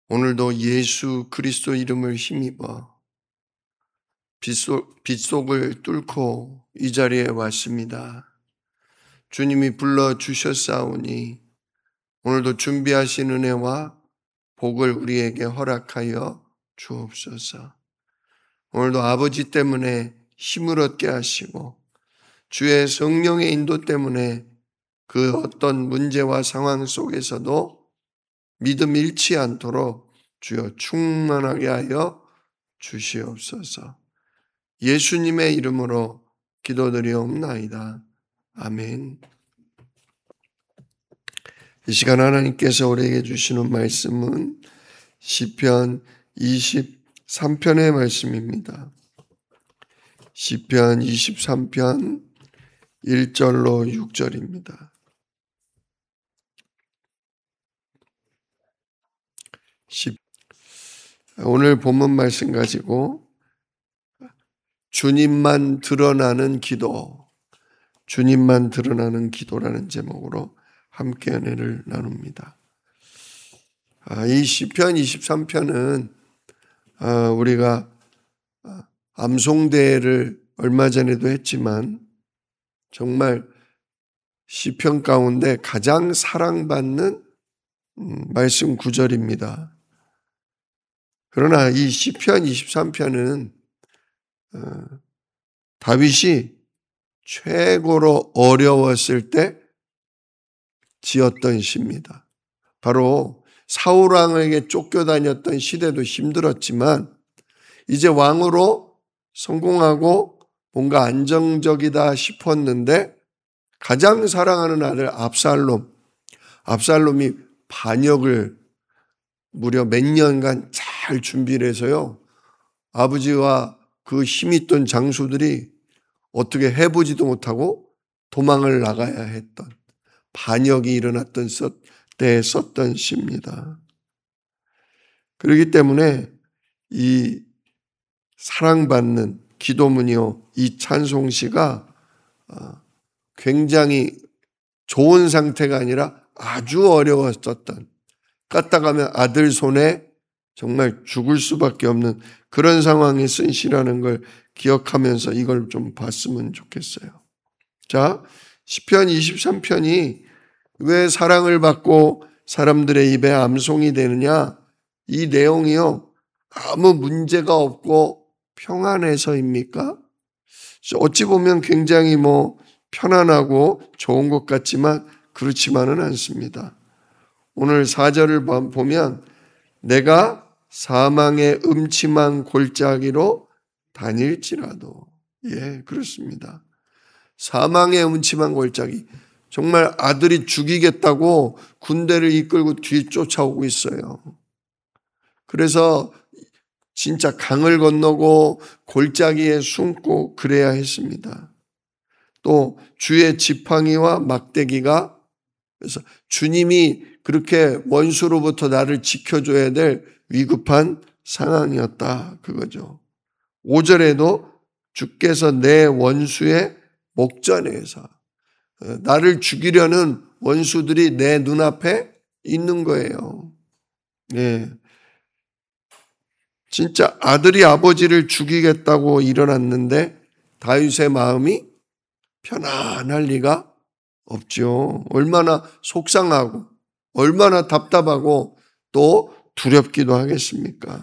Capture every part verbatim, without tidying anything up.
오늘도 예수 그리스도 이름을 힘입어 빗속, 빗속을 뚫고 이 자리에 왔습니다. 주님이 불러주셨사오니 오늘도 준비하신 은혜와 복을 우리에게 허락하여 주옵소서. 오늘도 아버지 때문에 힘을 얻게 하시고 주의 성령의 인도 때문에 그 어떤 문제와 상황 속에서도 믿음 잃지 않도록 주여 충만하게 하여 주시옵소서. 예수님의 이름으로 기도드리옵나이다. 아멘. 이 시간 하나님께서 우리에게 주시는 말씀은 시편 이십삼 편의 말씀입니다. 시편 이십삼 편 일 절로 육 절입니다. 오늘 본문 말씀 가지고 주님만 드러나는 기도, 주님만 드러나는 기도라는 제목으로 함께 은혜를 나눕니다. 이 시편 이십삼 편은 우리가 암송대회를 얼마 전에도 했지만 정말 시편 가운데 가장 사랑받는 말씀 구절입니다. 그러나 이 시편 이십삼 편은 다윗이 최고로 어려웠을 때 지었던 시입니다. 바로 사울 왕에게 쫓겨다녔던 시대도 힘들었지만 이제 왕으로 성공하고 뭔가 안정적이다 싶었는데 가장 사랑하는 아들 압살롬, 압살롬이 반역을 무려 몇 년간 잘 준비를 해서요. 아버지와 그 힘있던 장수들이 어떻게 해보지도 못하고 도망을 나가야 했던 반역이 일어났던 때에 썼던 시입니다. 그렇기 때문에 이 사랑받는 기도문이요, 이 찬송시가 굉장히 좋은 상태가 아니라 아주 어려웠었던, 까딱하면 아들 손에 정말 죽을 수밖에 없는 그런 상황에 쓴 시라는 걸 기억하면서 이걸 좀 봤으면 좋겠어요. 자, 시편 이십삼 편이 왜 사랑을 받고 사람들의 입에 암송이 되느냐? 이 내용이요, 아무 문제가 없고 평안해서입니까? 어찌 보면 굉장히 뭐 편안하고 좋은 것 같지만 그렇지만은 않습니다. 오늘 사 절을 보면 내가 사망의 음침한 골짜기로 다닐지라도, 예, 그렇습니다. 사망의 음침한 골짜기, 정말 아들이 죽이겠다고 군대를 이끌고 뒤에 쫓아오고 있어요. 그래서 진짜 강을 건너고 골짜기에 숨고 그래야 했습니다. 또 주의 지팡이와 막대기가, 그래서 주님이 그렇게 원수로부터 나를 지켜줘야 될 위급한 상황이었다, 그거죠. 오 절에도 주께서 내 원수의 목전에서, 나를 죽이려는 원수들이 내 눈앞에 있는 거예요. 네. 진짜 아들이 아버지를 죽이겠다고 일어났는데 다윗의 마음이 편안할 리가 없죠. 얼마나 속상하고 얼마나 답답하고 또 두렵기도 하겠습니까?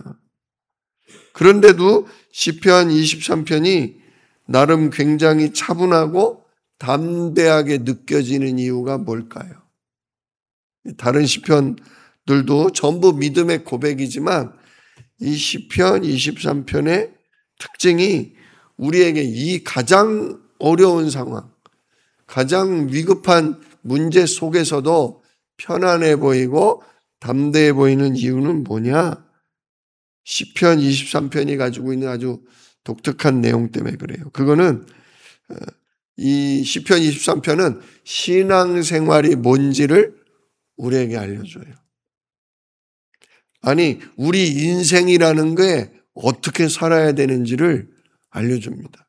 그런데도 시편 이십삼 편이 나름 굉장히 차분하고 담대하게 느껴지는 이유가 뭘까요? 다른 시편들도 전부 믿음의 고백이지만 이 시편 이십삼 편의 특징이 우리에게 이 가장 어려운 상황, 가장 위급한 문제 속에서도 편안해 보이고 담대해 보이는 이유는 뭐냐? 시편 이십삼 편이 가지고 있는 아주 독특한 내용 때문에 그래요. 그거는 이 시편 이십삼 편은 신앙생활이 뭔지를 우리에게 알려줘요. 아니, 우리 인생이라는 게 어떻게 살아야 되는지를 알려줍니다.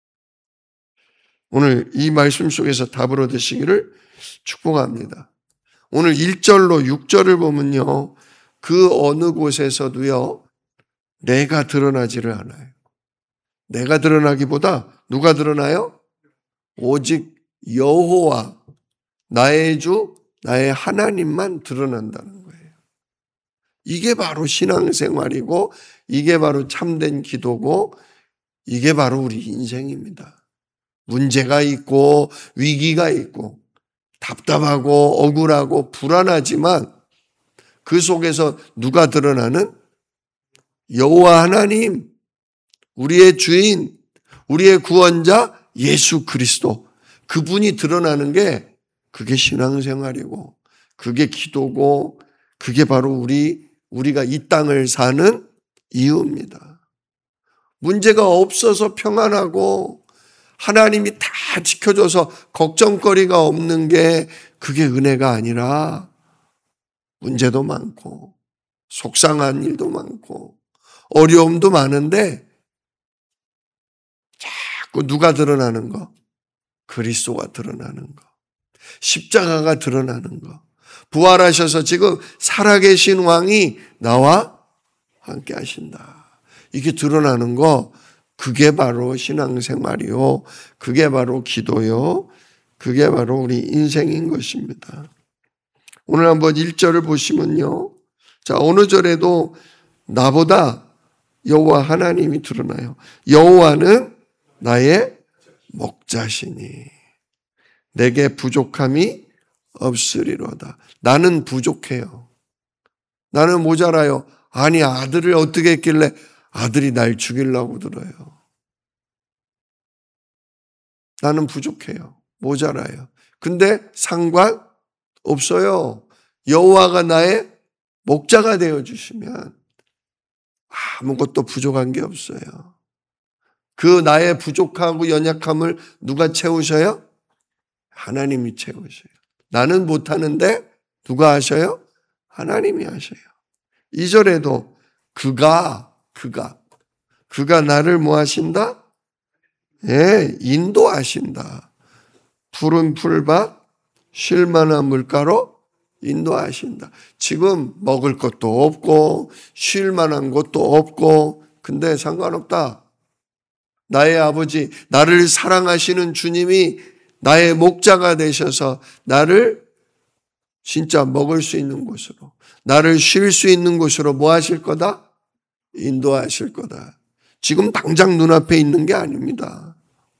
오늘 이 말씀 속에서 답을 얻으시기를 축복합니다. 오늘 일 절로 육 절을 보면요, 그 어느 곳에서도요, 내가 드러나지를 않아요. 내가 드러나기보다 누가 드러나요? 오직 여호와, 나의 주, 나의 하나님만 드러난다는 거예요. 이게 바로 신앙생활이고, 이게 바로 참된 기도고, 이게 바로 우리 인생입니다. 문제가 있고 위기가 있고 답답하고 억울하고 불안하지만 그 속에서 누가 드러나는? 여호와 하나님, 우리의 주인, 우리의 구원자 예수 그리스도, 그분이 드러나는 게 그게 신앙생활이고 그게 기도고 그게 바로 우리 우리가 이 땅을 사는 이유입니다. 문제가 없어서 평안하고 하나님이 다 지켜줘서 걱정거리가 없는 게 그게 은혜가 아니라 문제도 많고 속상한 일도 많고 어려움도 많은데 자꾸 누가 드러나는 거? 그리스도가 드러나는 거. 십자가가 드러나는 거. 부활하셔서 지금 살아계신 왕이 나와 함께 하신다. 이게 드러나는 거, 그게 바로 신앙생활이요. 그게 바로 기도요. 그게 바로 우리 인생인 것입니다. 오늘 한번 일 절을 보시면요. 자, 어느 절에도 나보다 여호와 하나님이 드러나요. 여호와는 나의 목자시니 내게 부족함이 없으리로다. 나는 부족해요. 나는 모자라요. 아니, 아들을 어떻게 했길래 아들이 날 죽이려고 들어요. 나는 부족해요. 모자라요. 근데 상관없어요. 여호와가 나의 목자가 되어주시면 아무것도 부족한 게 없어요. 그 나의 부족하고 연약함을 누가 채우셔요? 하나님이 채우셔요. 나는 못하는데 누가 하셔요? 하나님이 하셔요. 이 절에도 그가 그가 그가 나를 뭐 하신다? 예, 인도하신다. 푸른 풀밭 쉴 만한 물가로 인도하신다. 지금 먹을 것도 없고 쉴 만한 것도 없고 근데 상관없다. 나의 아버지, 나를 사랑하시는 주님이 나의 목자가 되셔서 나를 진짜 먹을 수 있는 곳으로, 나를 쉴 수 있는 곳으로 뭐 하실 거다? 인도하실 거다. 지금 당장 눈앞에 있는 게 아닙니다.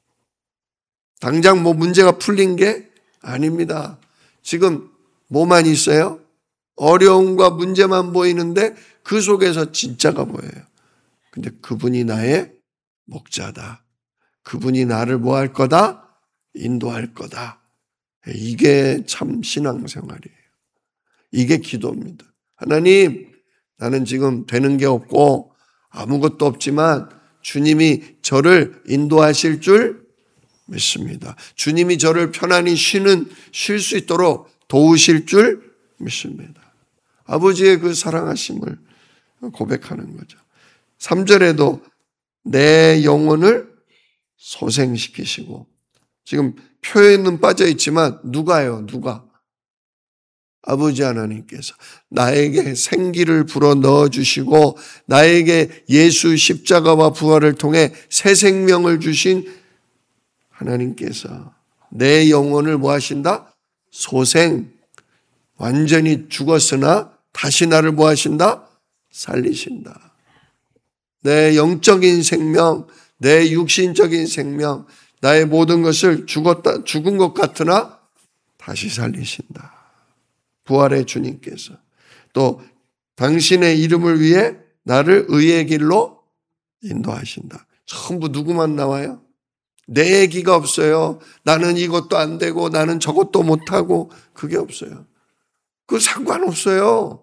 당장 뭐 문제가 풀린 게 아닙니다. 지금 뭐만 있어요? 어려움과 문제만 보이는데 그 속에서 진짜가 보여요. 근데 그분이 나의 목자다. 그분이 나를 뭐 할 거다? 인도할 거다. 이게 참 신앙생활이에요. 이게 기도입니다. 하나님, 나는 지금 되는 게 없고 아무것도 없지만 주님이 저를 인도하실 줄 믿습니다. 주님이 저를 편안히 쉬는, 쉴 수 있도록 도우실 줄 믿습니다. 아버지의 그 사랑하심을 고백하는 거죠. 삼 절에도 내 영혼을 소생시키시고, 지금 표현은 빠져 있지만 누가요? 누가? 아버지 하나님께서 나에게 생기를 불어 넣어주시고 나에게 예수 십자가와 부활을 통해 새 생명을 주신 하나님께서 내 영혼을 뭐 하신다? 소생, 완전히 죽었으나 다시 나를 뭐 하신다? 살리신다. 내 영적인 생명, 내 육신적인 생명, 나의 모든 것을 죽었다, 죽은 것 같으나 다시 살리신다. 부활의 주님께서 또 당신의 이름을 위해 나를 의의 길로 인도하신다. 전부 누구만 나와요? 내 얘기가 없어요. 나는 이것도 안 되고 나는 저것도 못하고 그게 없어요. 그 상관없어요.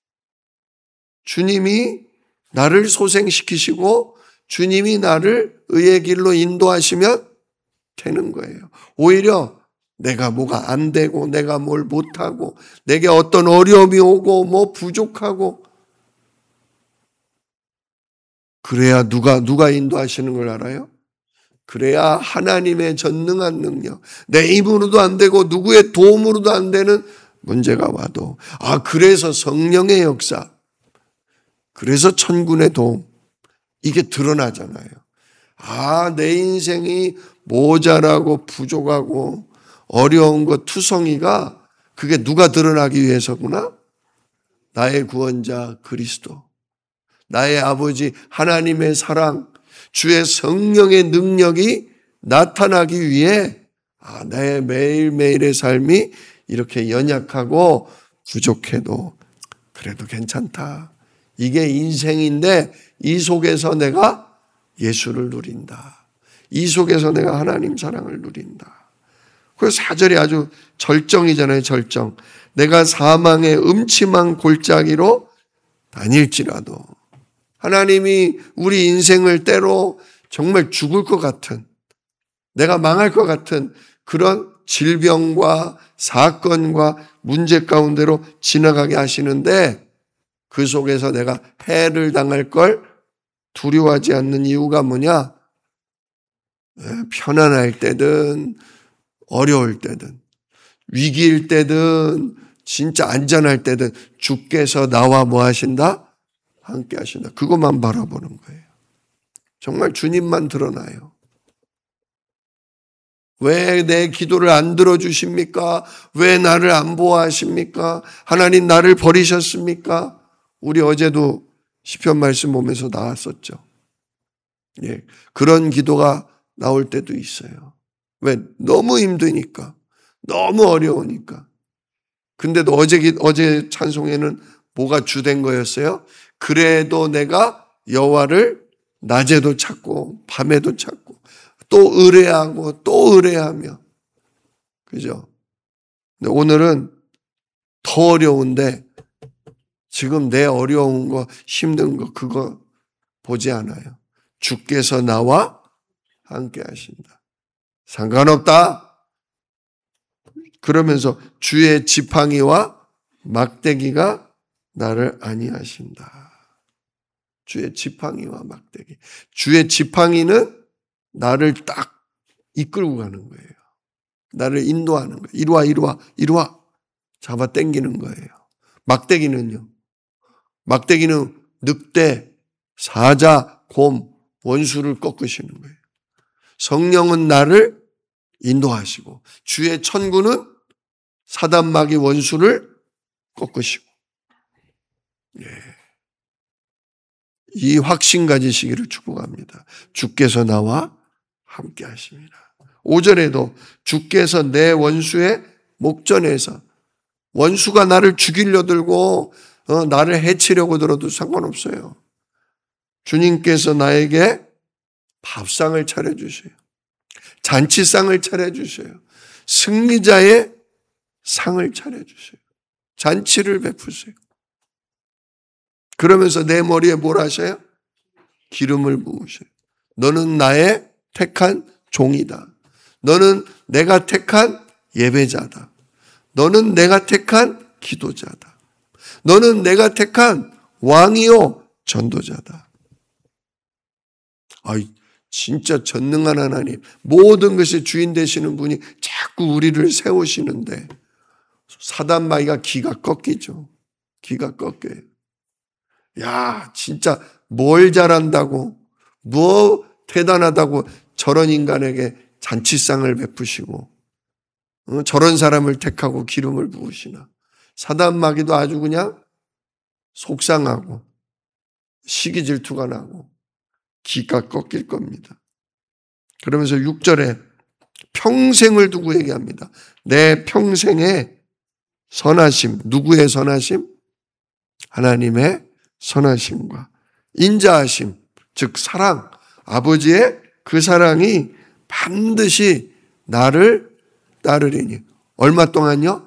주님이 나를 소생시키시고 주님이 나를 의의 길로 인도하시면 되는 거예요. 오히려 내가 뭐가 안 되고 내가 뭘 못하고 내게 어떤 어려움이 오고 뭐 부족하고 그래야 누가 누가 인도하시는 걸 알아요? 그래야 하나님의 전능한 능력, 내 힘으로도 안 되고 누구의 도움으로도 안 되는 문제가 와도 아 그래서 성령의 역사, 그래서 천군의 도움, 이게 드러나잖아요. 아, 내 인생이 모자라고 부족하고 어려운 것 투성이가 그게 누가 드러나기 위해서구나? 나의 구원자 그리스도, 나의 아버지 하나님의 사랑, 주의 성령의 능력이 나타나기 위해 아, 나의 매일매일의 삶이 이렇게 연약하고 부족해도 그래도 괜찮다. 이게 인생인데 이 속에서 내가 예수를 누린다. 이 속에서 내가 하나님 사랑을 누린다. 그래서 사 절이 아주 절정이잖아요. 절정. 내가 사망의 음침한 골짜기로 다닐지라도, 하나님이 우리 인생을 때로 정말 죽을 것 같은, 내가 망할 것 같은 그런 질병과 사건과 문제 가운데로 지나가게 하시는데, 그 속에서 내가 해를 당할 걸 두려워하지 않는 이유가 뭐냐? 편안할 때든 어려울 때든 위기일 때든 진짜 안전할 때든 주께서 나와 뭐 하신다? 함께 하신다. 그것만 바라보는 거예요. 정말 주님만 드러나요. 왜 내 기도를 안 들어주십니까? 왜 나를 안 보호하십니까? 하나님 나를 버리셨습니까? 우리 어제도 시편 말씀 보면서 나왔었죠. 예, 그런 기도가 나올 때도 있어요. 왜? 너무 힘드니까. 너무 어려우니까. 근데도 어제, 어제 찬송에는 뭐가 주된 거였어요? 그래도 내가 여호와를 낮에도 찾고 밤에도 찾고 또 의뢰하고 또 의뢰하며. 그죠? 근데 오늘은 더 어려운데 지금 내 어려운 거, 힘든 거, 그거 보지 않아요. 주께서 나와 함께 하신다. 상관없다. 그러면서 주의 지팡이와 막대기가 나를 안위하신다. 주의 지팡이와 막대기. 주의 지팡이는 나를 딱 이끌고 가는 거예요. 나를 인도하는 거예요. 이리 와, 이리 와, 이리 와. 잡아 당기는 거예요. 막대기는요. 막대기는 늑대, 사자, 곰, 원수를 꺾으시는 거예요. 성령은 나를 인도하시고 주의 천군은 사단마귀 원수를 꺾으시고. 예. 이 확신 가지시기를 축복합니다. 주께서 나와 함께 하십니다. 오 절에도 주께서 내 원수의 목전에서, 원수가 나를 죽이려 들고 어, 나를 해치려고 들어도 상관없어요. 주님께서 나에게 밥상을 차려주셔요. 잔치상을 차려주셔요. 승리자의 상을 차려주셔요. 잔치를 베푸세요. 그러면서 내 머리에 뭘 하셔요? 기름을 부으셔요. 너는 나의 택한 종이다. 너는 내가 택한 예배자다. 너는 내가 택한 기도자다. 너는 내가 택한 왕이요 전도자다. 아이, 진짜 전능한 하나님, 모든 것의 주인 되시는 분이 자꾸 우리를 세우시는데 사단마귀가 기가 꺾이죠. 기가 꺾여요. 야, 진짜 뭘 잘한다고, 뭐 대단하다고 저런 인간에게 잔치상을 베푸시고 어, 저런 사람을 택하고 기름을 부으시나. 사단마귀도 아주 그냥 속상하고 시기 질투가 나고 기가 꺾일 겁니다. 그러면서 육 절에 평생을 두고 얘기합니다. 내 평생의 선하심, 누구의 선하심? 하나님의 선하심과 인자하심, 즉 사랑, 아버지의 그 사랑이 반드시 나를 따르리니. 얼마 동안요?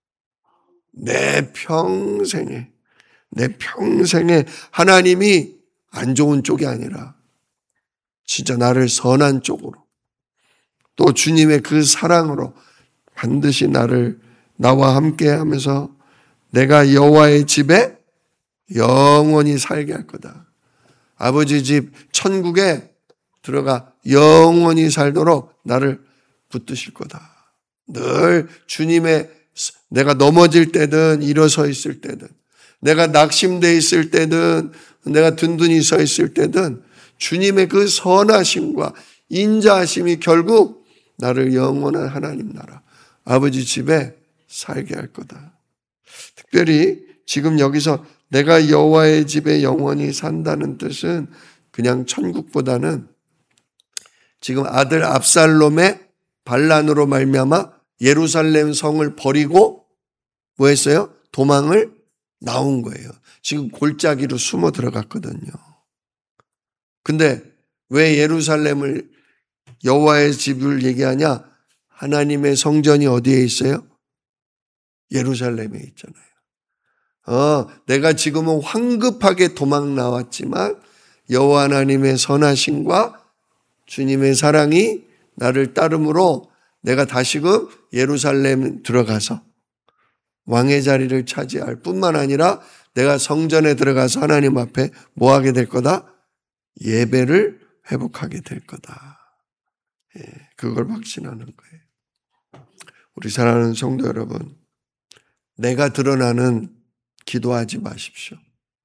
내 평생에, 내 평생에 하나님이 안 좋은 쪽이 아니라 진짜 나를 선한 쪽으로, 또 주님의 그 사랑으로 반드시 나를, 나와 함께 하면서 내가 여호와의 집에 영원히 살게 할 거다. 아버지 집 천국에 들어가 영원히 살도록 나를 붙드실 거다. 늘 주님의, 내가 넘어질 때든 일어서 있을 때든, 내가 낙심되어 있을 때든 내가 든든히 서 있을 때든 주님의 그 선하심과 인자하심이 결국 나를 영원한 하나님 나라 아버지 집에 살게 할 거다. 특별히 지금 여기서 내가 여호와의 집에 영원히 산다는 뜻은 그냥 천국보다는 지금 아들 압살롬의 반란으로 말미암아 예루살렘 성을 버리고 뭐 했어요? 도망을 나온 거예요. 지금 골짜기로 숨어 들어갔거든요. 근데 왜 예루살렘을 여호와의 집을 얘기하냐? 하나님의 성전이 어디에 있어요? 예루살렘에 있잖아요. 어, 내가 지금은 황급하게 도망 나왔지만 여호와 하나님의 선하심과 주님의 사랑이 나를 따름으로 내가 다시금 예루살렘 들어가서 왕의 자리를 차지할 뿐만 아니라 내가 성전에 들어가서 하나님 앞에 뭐 하게 될 거다? 예배를 회복하게 될 거다. 예, 그걸 확신하는 거예요. 우리 사랑하는 성도 여러분, 내가 드러나는 기도하지 마십시오.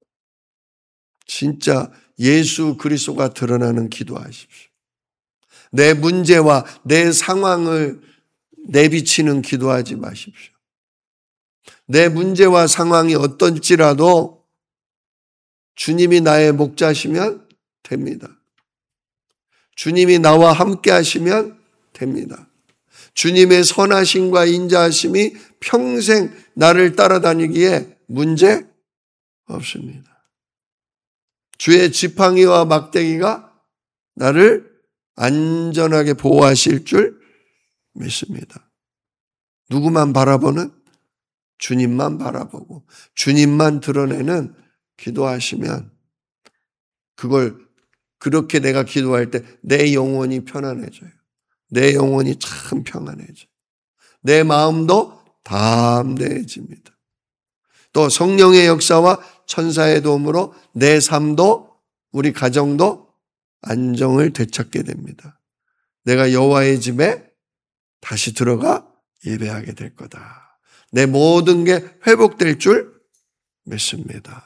진짜 예수 그리스도가 드러나는 기도하십시오. 내 문제와 내 상황을 내비치는 기도하지 마십시오. 내 문제와 상황이 어떤지라도 주님이 나의 목자시면 됩니다. 주님이 나와 함께 하시면 됩니다. 주님의 선하심과 인자하심이 평생 나를 따라다니기에 문제 없습니다. 주의 지팡이와 막대기가 나를 안전하게 보호하실 줄 믿습니다. 누구만 바라보는? 주님만 바라보고 주님만 드러내는 기도하시면 그걸 그렇게 내가 기도할 때 내 영혼이 편안해져요. 내 영혼이 참 평안해져요. 내 마음도 담대해집니다. 또 성령의 역사와 천사의 도움으로 내 삶도 우리 가정도 안정을 되찾게 됩니다. 내가 여호와의 집에 다시 들어가 예배하게 될 거다. 내 모든 게 회복될 줄 믿습니다.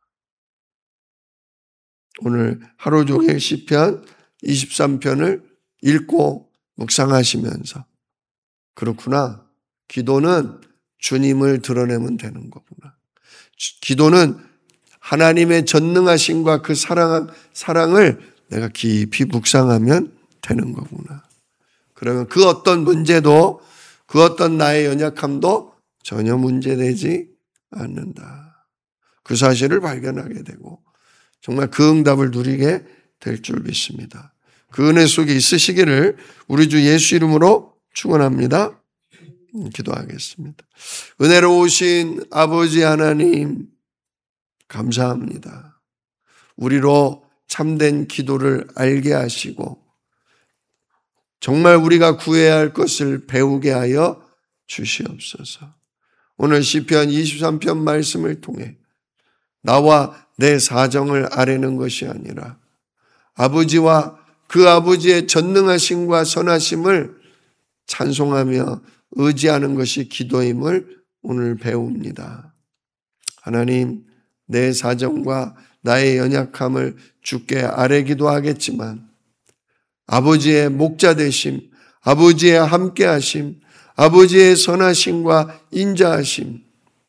오늘 하루 종일 시편 이십삼 편을 읽고 묵상하시면서 그렇구나. 기도는 주님을 드러내면 되는 거구나. 기도는 하나님의 전능하심과 그 사랑, 사랑을 내가 깊이 묵상하면 되는 거구나. 그러면 그 어떤 문제도 그 어떤 나의 연약함도 전혀 문제되지 않는다. 그 사실을 발견하게 되고 정말 그 응답을 누리게 될 줄 믿습니다. 그 은혜 속에 있으시기를 우리 주 예수 이름으로 축원합니다. 기도하겠습니다. 은혜로우신 아버지 하나님 감사합니다. 우리로 참된 기도를 알게 하시고 정말 우리가 구해야 할 것을 배우게 하여 주시옵소서. 오늘 시편 이십삼 편 말씀을 통해 나와 내 사정을 아뢰는 것이 아니라 아버지와 그 아버지의 전능하심과 선하심을 찬송하며 의지하는 것이 기도임을 오늘 배웁니다. 하나님, 내 사정과 나의 연약함을 주께 아뢰기도 하겠지만 아버지의 목자 되심, 아버지의 함께하심, 아버지의 선하심과 인자하심,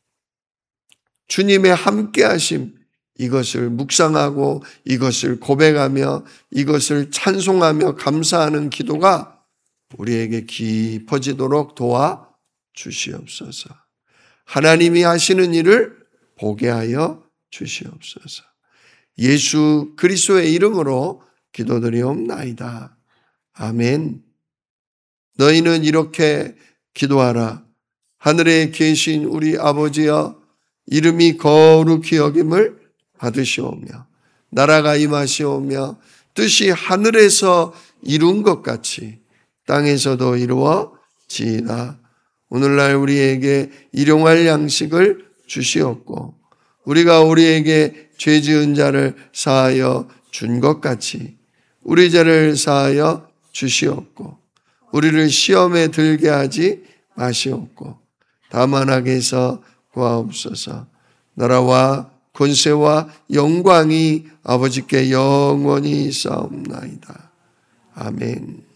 주님의 함께하심, 이것을 묵상하고 이것을 고백하며 이것을 찬송하며 감사하는 기도가 우리에게 깊어지도록 도와 주시옵소서. 하나님이 하시는 일을 보게 하여 주시옵소서. 예수 그리스도의 이름으로 기도드리옵나이다. 아멘. 너희는 이렇게 기도하라. 하늘에 계신 우리 아버지여, 이름이 거룩히 여김을 받으시오며 나라가 임하시오며 뜻이 하늘에서 이룬 것 같이 땅에서도 이루어지이다. 오늘날 우리에게 일용할 양식을 주시옵고 우리가 우리에게 죄 지은 자를 사하여 준 것 같이 우리 죄를 사하여 주시옵고 우리를 시험에 들게 하지 마시옵고 다만 악에서 구하옵소서. 나라와 권세와 영광이 아버지께 영원히 있사옵나이다. 아멘.